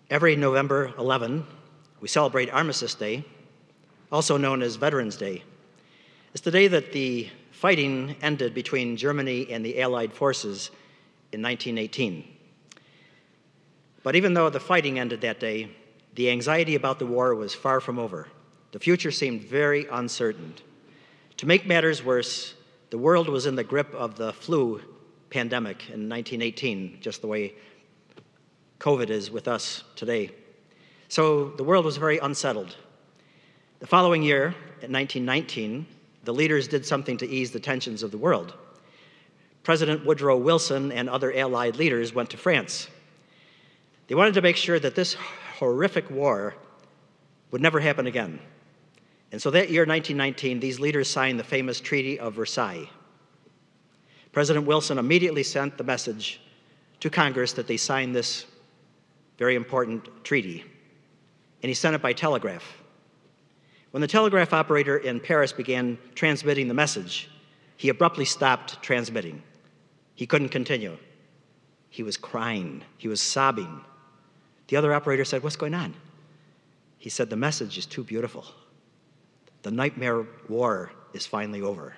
Every November 11, we celebrate Armistice Day, also known as Veterans Day. It's the day that the fighting ended between Germany and the Allied forces in 1918. But even though the fighting ended that day, the anxiety about the war was far from over. The future seemed very uncertain. To make matters worse, the world was in the grip of the flu pandemic in 1918, just the way COVID is with us today. So the world was very unsettled. The following year, in 1919, the leaders did something to ease the tensions of the world. President Woodrow Wilson and other Allied leaders went to France. They wanted to make sure that this horrific war would never happen again. And so that year, 1919, these leaders signed the famous Treaty of Versailles. President Wilson immediately sent the message to Congress that they signed this very important treaty, and he sent it by telegraph. When the telegraph operator in Paris began transmitting the message, he abruptly stopped transmitting. He couldn't continue. He was crying. He was sobbing. The other operator said, "What's going on?" He said, "The message is too beautiful. The nightmare war is finally over."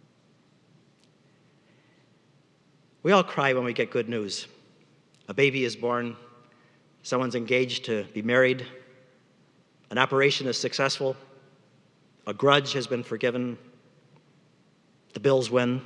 We all cry when we get good news. A baby is born, someone's engaged to be married, an operation is successful, a grudge has been forgiven, the Bills win.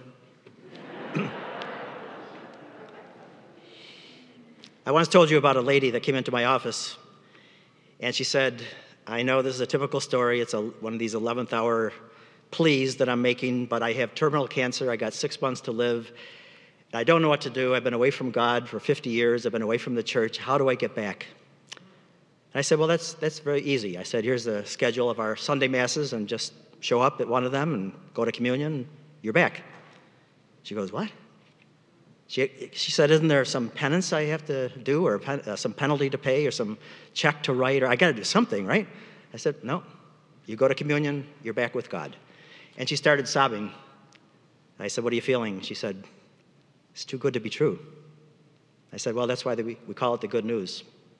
I once told you about a lady that came into my office, and she said, "I know this is a typical story. It's one of these 11th hour pleas that I'm making, but I have terminal cancer. I got 6 months to live. I don't know what to do. I've been away from God for 50 years. I've been away from the church. How do I get back?" And I said, "Well, that's very easy." I said, "Here's the schedule of our Sunday masses, and just show up at one of them and go to communion, and you're back." She goes, "What?" She said, "Isn't there some penance I have to do, or some penalty to pay, or some check to write, or I got to do something, right?" I said, "No, you go to communion, you're back with God." And she started sobbing. I said, "What are you feeling?" She said, "It's too good to be true." I said, "Well, that's why we call it the good news."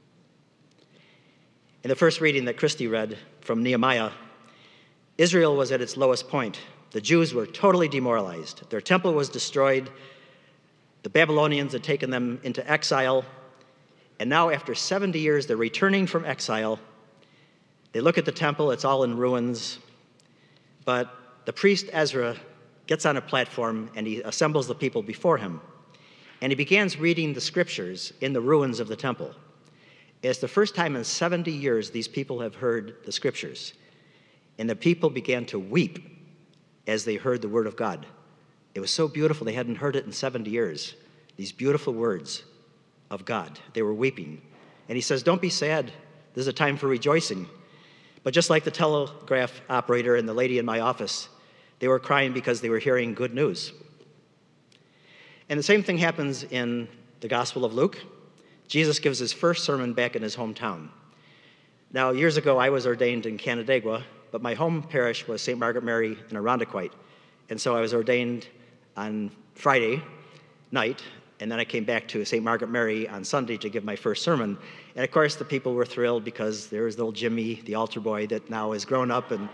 In the first reading that Christy read from Nehemiah, Israel was at its lowest point. The Jews were totally demoralized. Their temple was destroyed. The Babylonians had taken them into exile. And now, after 70 years, they're returning from exile. They look at the temple, it's all in ruins. But the priest Ezra gets on a platform and he assembles the people before him. And he begins reading the scriptures in the ruins of the temple. It's the first time in 70 years these people have heard the scriptures. And the people began to weep as they heard the word of God. It was so beautiful, they hadn't heard it in 70 years. These beautiful words of God. They were weeping. And he says, "Don't be sad. This is a time for rejoicing." But just like the telegraph operator and the lady in my office, they were crying because they were hearing good news. And the same thing happens in the Gospel of Luke. Jesus gives his first sermon back in his hometown. Now, years ago, I was ordained in Canandaigua, but my home parish was St. Margaret Mary in Irondequoit. And so I was ordained on Friday night, and then I came back to St. Margaret Mary on Sunday to give my first sermon. And of course, the people were thrilled because there was little Jimmy, the altar boy, that now is grown up and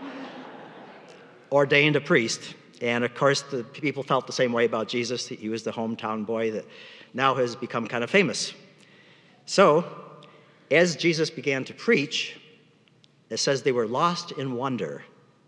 ordained a priest. And of course, the people felt the same way about Jesus. He was the hometown boy that now has become kind of famous. So, as Jesus began to preach, it says they were lost in wonder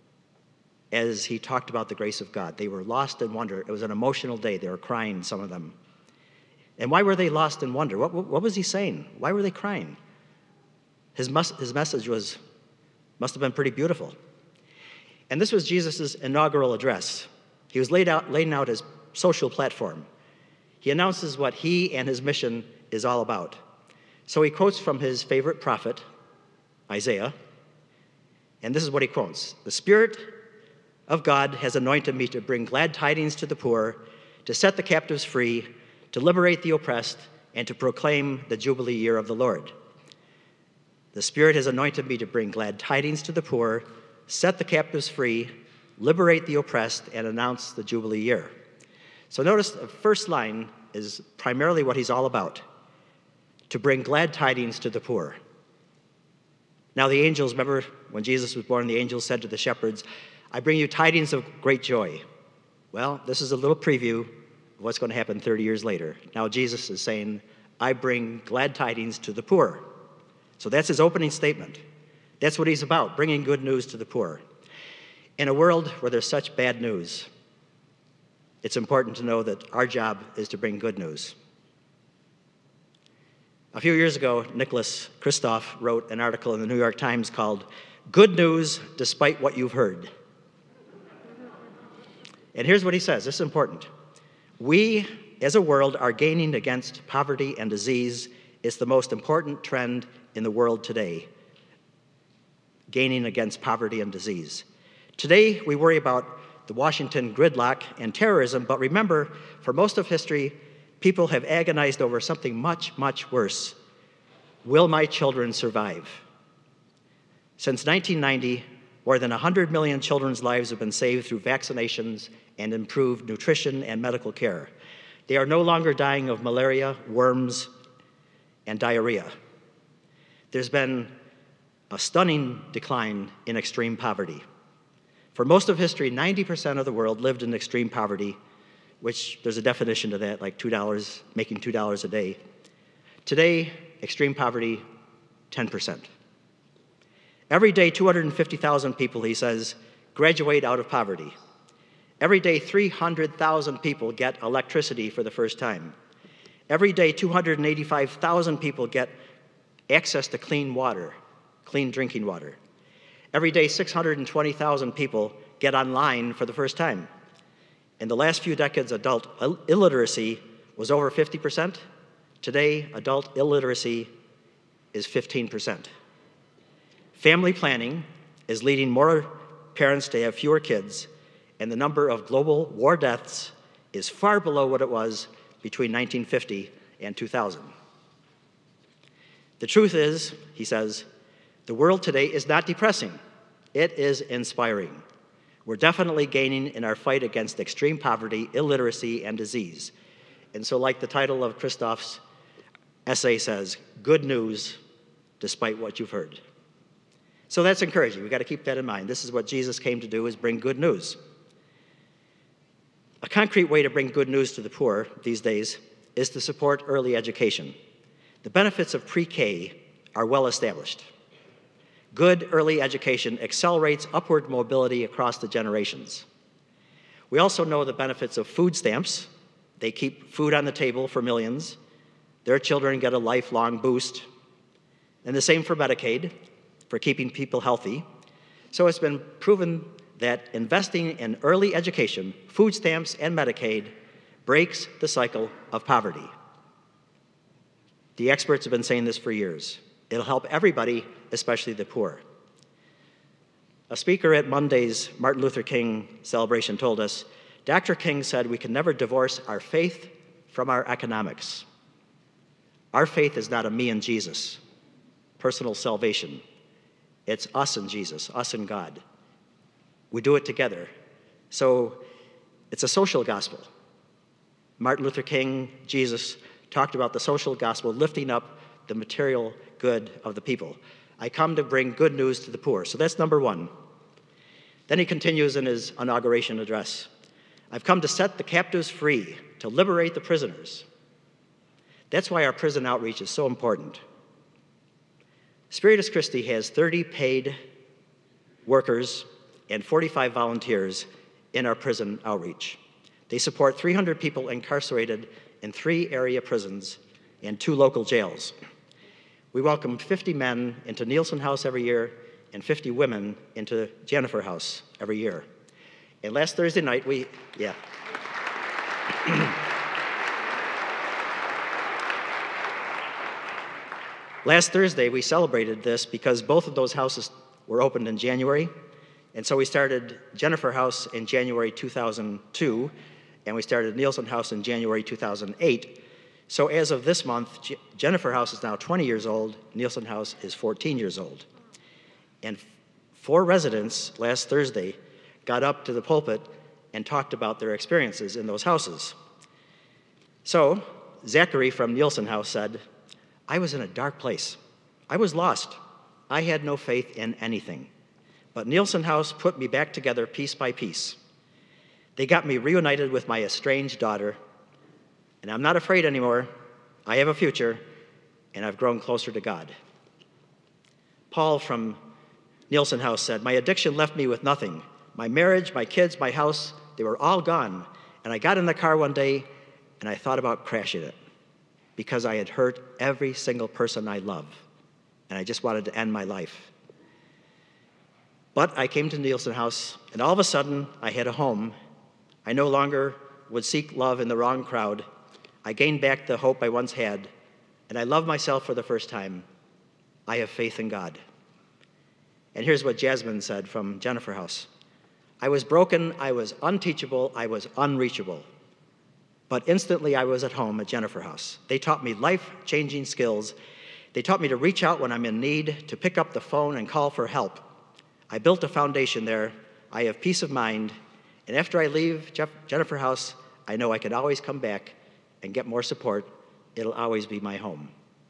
as he talked about the grace of God. They were lost in wonder. It was an emotional day. They were crying, some of them. And why were they lost in wonder? What was he saying? Why were they crying? His message must have been pretty beautiful. And this was Jesus' inaugural address. He was laying out his social platform. He announces what he and his mission is all about. So he quotes from his favorite prophet, Isaiah, and this is what he quotes: "The Spirit of God has anointed me to bring glad tidings to the poor, to set the captives free, to liberate the oppressed, and to proclaim the Jubilee year of the Lord." The Spirit has anointed me to bring glad tidings to the poor, set the captives free, liberate the oppressed, and announce the Jubilee year. So notice the first line is primarily what he's all about: to bring glad tidings to the poor. Now the angels, remember when Jesus was born, the angels said to the shepherds, I bring you tidings of great joy. Well, this is a little preview of what's going to happen 30 years later. Now Jesus is saying, I bring glad tidings to the poor. So that's his opening statement. That's what he's about, bringing good news to the poor. In a world where there's such bad news, it's important to know that our job is to bring good news. A few years ago, Nicholas Kristof wrote an article in the New York Times called Good News Despite What You've Heard. And here's what he says, this is important. We, as a world, are gaining against poverty and disease. It's the most important trend in the world today, gaining against poverty and disease. Today, we worry about the Washington gridlock and terrorism, but remember, for most of history, people have agonized over something much, much worse. Will my children survive? Since 1990, more than 100 million children's lives have been saved through vaccinations and improved nutrition and medical care. They are no longer dying of malaria, worms, and diarrhea. There's been a stunning decline in extreme poverty. For most of history, 90% of the world lived in extreme poverty, which there's a definition to that, like making $2 a day. Today, extreme poverty, 10%. Every day, 250,000 people, he says, graduate out of poverty. Every day, 300,000 people get electricity for the first time. Every day, 285,000 people get access to clean water, clean drinking water. Every day, 620,000 people get online for the first time. In the last few decades, adult illiteracy was over 50%. Today, adult illiteracy is 15%. Family planning is leading more parents to have fewer kids, and the number of global war deaths is far below what it was between 1950 and 2000. The truth is, he says, the world today is not depressing. It is inspiring. We're definitely gaining in our fight against extreme poverty, illiteracy, and disease. And so, like the title of Kristof's essay says, good news despite what you've heard. So that's encouraging. We've got to keep that in mind. This is what Jesus came to do, is bring good news. A concrete way to bring good news to the poor these days is to support early education. The benefits of pre-K are well established. Good early education accelerates upward mobility across the generations. We also know the benefits of food stamps. They keep food on the table for millions. Their children get a lifelong boost. And the same for Medicaid, for keeping people healthy. So it's been proven that investing in early education, food stamps, and Medicaid breaks the cycle of poverty. The experts have been saying this for years. It'll help everybody, especially the poor. A speaker at Monday's Martin Luther King celebration told us, Dr. King said we can never divorce our faith from our economics. Our faith is not a me and Jesus, personal salvation. It's us and Jesus, us and God. We do it together. So it's a social gospel. Martin Luther King, Jesus, talked about the social gospel lifting up the material good of the people. I come to bring good news to the poor. So that's number one. Then he continues in his inauguration address. I've come to set the captives free, to liberate the prisoners. That's why our prison outreach is so important. Spiritus Christi has 30 paid workers and 45 volunteers in our prison outreach. They support 300 people incarcerated in 3 area prisons and 2 local jails. We welcome 50 men into Nielsen House every year and 50 women into Jennifer House every year. And last Thursday night, Last Thursday, we celebrated this because both of those houses were opened in January. And so we started Jennifer House in January 2002, and we started Nielsen House in January 2008. So as of this month, Jennifer House is now 20 years old, Nielsen House is 14 years old. And 4 residents last Thursday got up to the pulpit and talked about their experiences in those houses. So Zachary from Nielsen House said, I was in a dark place. I was lost. I had no faith in anything. But Nielsen House put me back together piece by piece. They got me reunited with my estranged daughter, and I'm not afraid anymore. I have a future, and I've grown closer to God. Paul from Nielsen House said, "My addiction left me with nothing. My marriage, my kids, my house, they were all gone. And I got in the car one day, and I thought about crashing it because I had hurt every single person I love, and I just wanted to end my life. But I came to Nielsen House, and all of a sudden, I had a home. I no longer would seek love in the wrong crowd. I gained back the hope I once had, and I love myself for the first time. I have faith in God." And here's what Jasmine said from Jennifer House. "I was broken, I was unteachable, I was unreachable. But instantly I was at home at Jennifer House. They taught me life-changing skills. They taught me to reach out when I'm in need, to pick up the phone and call for help. I built a foundation there. I have peace of mind. And after I leave Jennifer House, I know I can always come back and get more support. It'll always be my home."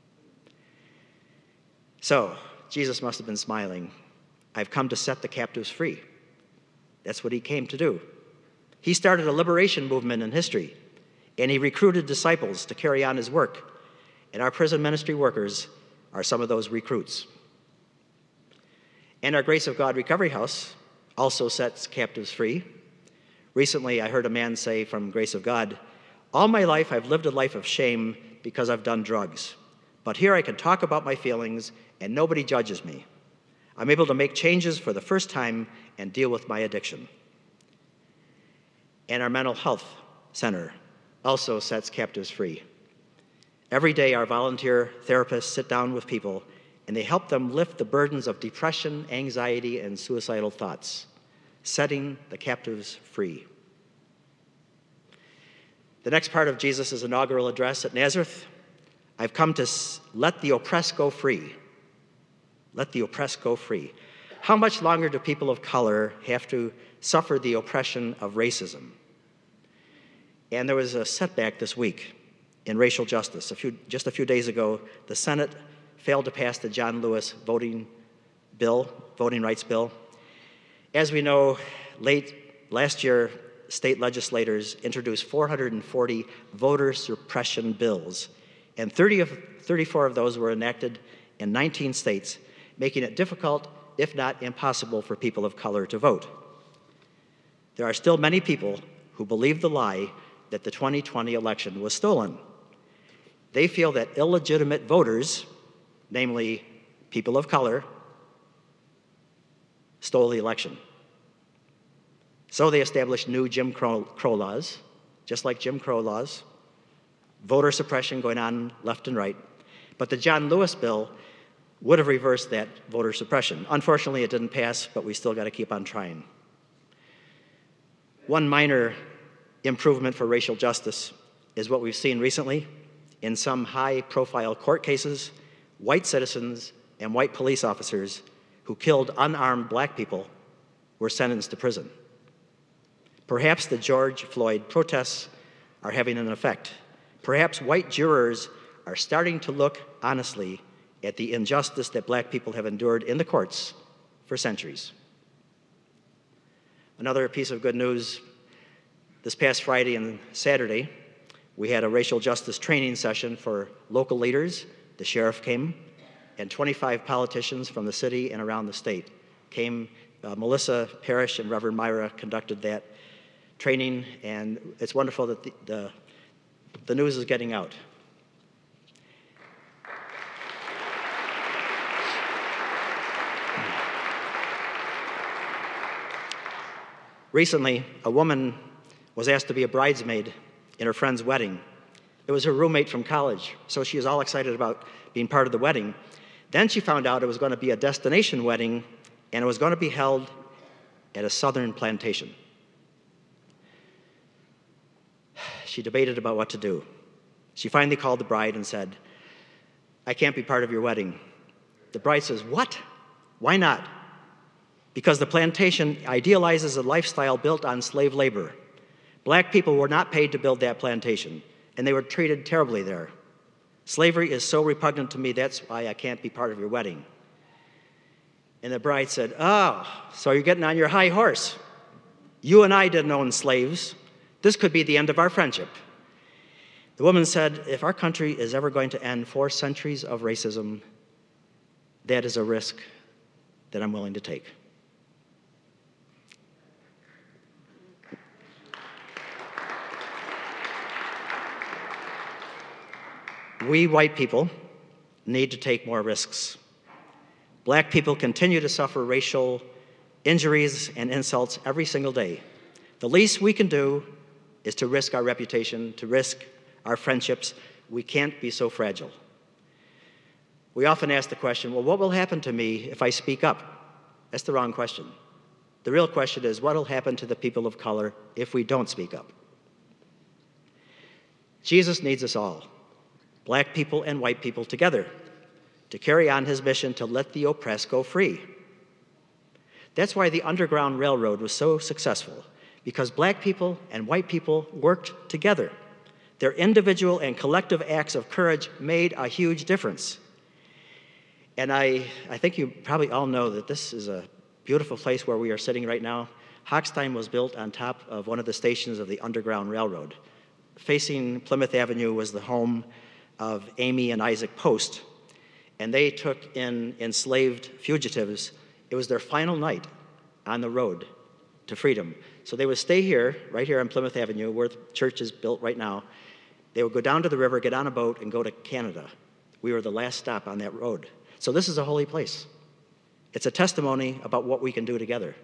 So, Jesus must have been smiling. I've come to set the captives free. That's what he came to do. He started a liberation movement in history, and he recruited disciples to carry on his work. And our prison ministry workers are some of those recruits. And our Grace of God Recovery House also sets captives free. Recently, I heard a man say from Grace of God, "All my life, I've lived a life of shame because I've done drugs. But here I can talk about my feelings, and nobody judges me. I'm able to make changes for the first time and deal with my addiction." And our mental health center also sets captives free. Every day, our volunteer therapists sit down with people, and they help them lift the burdens of depression, anxiety, and suicidal thoughts, setting the captives free. The next part of Jesus' inaugural address at Nazareth, I've come to let the oppressed go free. Let the oppressed go free. How much longer do people of color have to suffer the oppression of racism? And there was a setback this week in racial justice. Just a few days ago, the Senate failed to pass the John Lewis voting rights bill. As we know, late last year, state legislators introduced 440 voter suppression bills, and 34 of those were enacted in 19 states, making it difficult, if not impossible, for people of color to vote. There are still many people who believe the lie that the 2020 election was stolen. They feel that illegitimate voters, namely people of color, stole the election. So they established new Jim Crow laws, just like Jim Crow laws, voter suppression going on left and right. But the John Lewis bill would have reversed that voter suppression. Unfortunately, it didn't pass, but we still got to keep on trying. One minor improvement for racial justice is what we've seen recently. In some high-profile court cases, white citizens and white police officers who killed unarmed black people were sentenced to prison. Perhaps the George Floyd protests are having an effect. Perhaps white jurors are starting to look honestly at the injustice that black people have endured in the courts for centuries. Another piece of good news, this past Friday and Saturday, we had a racial justice training session for local leaders. The sheriff came, and 25 politicians from the city and around the state came. Melissa Parrish and Reverend Myra conducted that training, and it's wonderful that the news is getting out. Recently, a woman was asked to be a bridesmaid in her friend's wedding. It was her roommate from college, so she was all excited about being part of the wedding. Then she found out it was going to be a destination wedding, and it was going to be held at a southern plantation. She debated about what to do. She finally called the bride and said, "I can't be part of your wedding." The bride says, "What? Why not?" "Because the plantation idealizes a lifestyle built on slave labor. Black people were not paid to build that plantation, and they were treated terribly there. Slavery is so repugnant to me, that's why I can't be part of your wedding." And the bride said, "Oh, so you're getting on your high horse. You and I didn't own slaves. This could be the end of our friendship." The woman said, "If our country is ever going to end 4 centuries of racism, that is a risk that I'm willing to take." We white people need to take more risks. Black people continue to suffer racial injuries and insults every single day. The least we can do is to risk our reputation, to risk our friendships. We can't be so fragile. We often ask the question, well, what will happen to me if I speak up? That's the wrong question. The real question is, what will happen to the people of color if we don't speak up? Jesus needs us all, black people and white people together, to carry on his mission to let the oppressed go free. That's why the Underground Railroad was so successful, because black people and white people worked together. Their individual and collective acts of courage made a huge difference. And I think you probably all know that this is a beautiful place where we are sitting right now. Hochstein was built on top of one of the stations of the Underground Railroad. Facing Plymouth Avenue was the home of Amy and Isaac Post, and they took in enslaved fugitives. It was their final night on the road to freedom. So they would stay here, right here on Plymouth Avenue, where the church is built right now. They would go down to the river, get on a boat, and go to Canada. We were the last stop on that road. So this is a holy place. It's a testimony about what we can do together.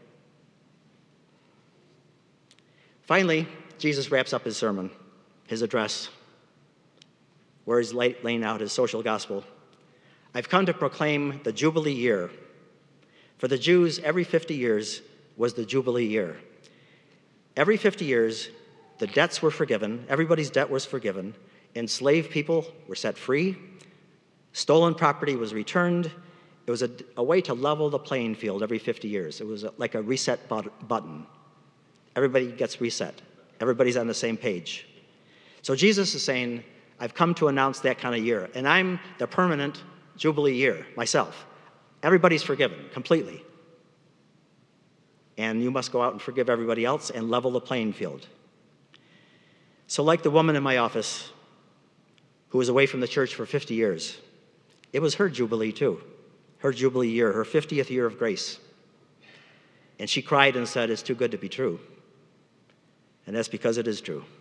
Finally, Jesus wraps up his sermon, his address, where he's laying out his social gospel. "I've come to proclaim the Jubilee year. For the Jews, every 50 years was the Jubilee year. Every 50 years, the debts were forgiven, everybody's debt was forgiven, enslaved people were set free, stolen property was returned. It was a way to level the playing field every 50 years. It was like a reset button. Everybody gets reset. Everybody's on the same page. So Jesus is saying, I've come to announce that kind of year, and I'm the permanent Jubilee year myself. Everybody's forgiven completely. And you must go out and forgive everybody else and level the playing field. So like the woman in my office who was away from the church for 50 years, it was her Jubilee too, her Jubilee year, her 50th year of grace. And she cried and said, it's too good to be true. And that's because it is true.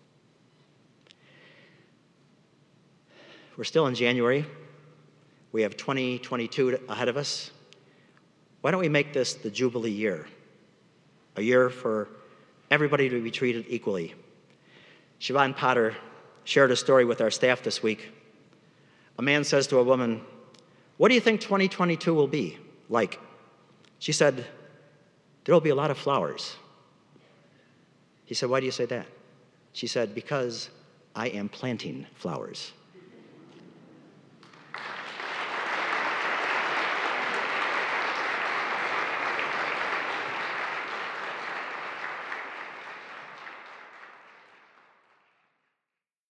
We're still in January. We have 2022 ahead of us. Why don't we make this the Jubilee year? A year for everybody to be treated equally. Siobhan Potter shared a story with our staff this week. A man says to a woman, what do you think 2022 will be like? She said, there will be a lot of flowers. He said, why do you say that? She said, because I am planting flowers.